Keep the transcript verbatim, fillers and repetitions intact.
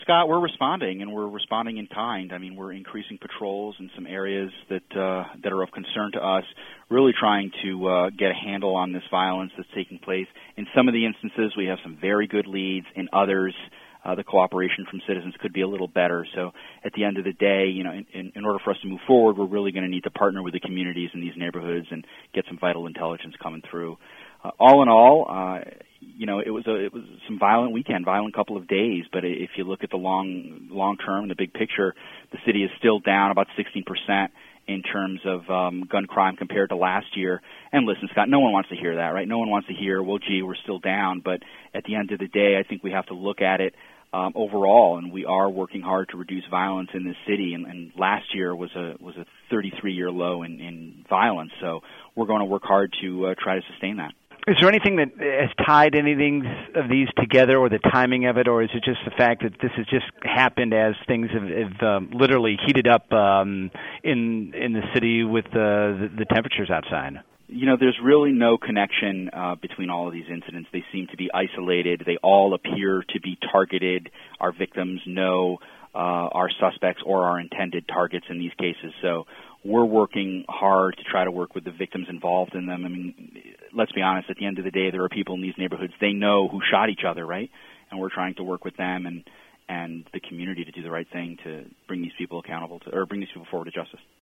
Scott, we're responding, and we're responding in kind. I mean, we're increasing patrols in some areas that uh, that are of concern to us, really trying to uh, get a handle on this violence that's taking place. In some of the instances, we have some very good leads. In others, uh, the cooperation from citizens could be a little better. So at the end of the day, you know, in, in, in order for us to move forward, we're really going to need to partner with the communities in these neighborhoods and get some vital intelligence coming through. Uh, all in all, uh, you know, it was a it was some violent weekend, violent couple of days. But if you look at the long long term, the big picture, the city is still down about sixteen percent in terms of um, gun crime compared to last year. And listen, Scott, no one wants to hear that, right? No one wants to hear, well, gee, we're still down. But at the end of the day, I think we have to look at it um, overall, and we are working hard to reduce violence in this city. And, and last year was a was a thirty-three year low in, in violence. So we're going to work hard to uh, try to sustain that. Is there anything that has tied anything of these together, or the timing of it, or is it just the fact that this has just happened as things have, have um, literally heated up um, in in the city with uh, the, the temperatures outside? You know, there's really no connection uh, between all of these incidents. They seem to be isolated. They all appear to be targeted. Our victims know uh, our suspects or our intended targets in these cases. So we're working hard to try to work with the victims involved in them. I mean, let's be honest, at the end of the day, there are people in these neighborhoods, they know who shot each other, right? And we're trying to work with them and, and the community to do the right thing to bring these people accountable to, or bring these people forward to justice.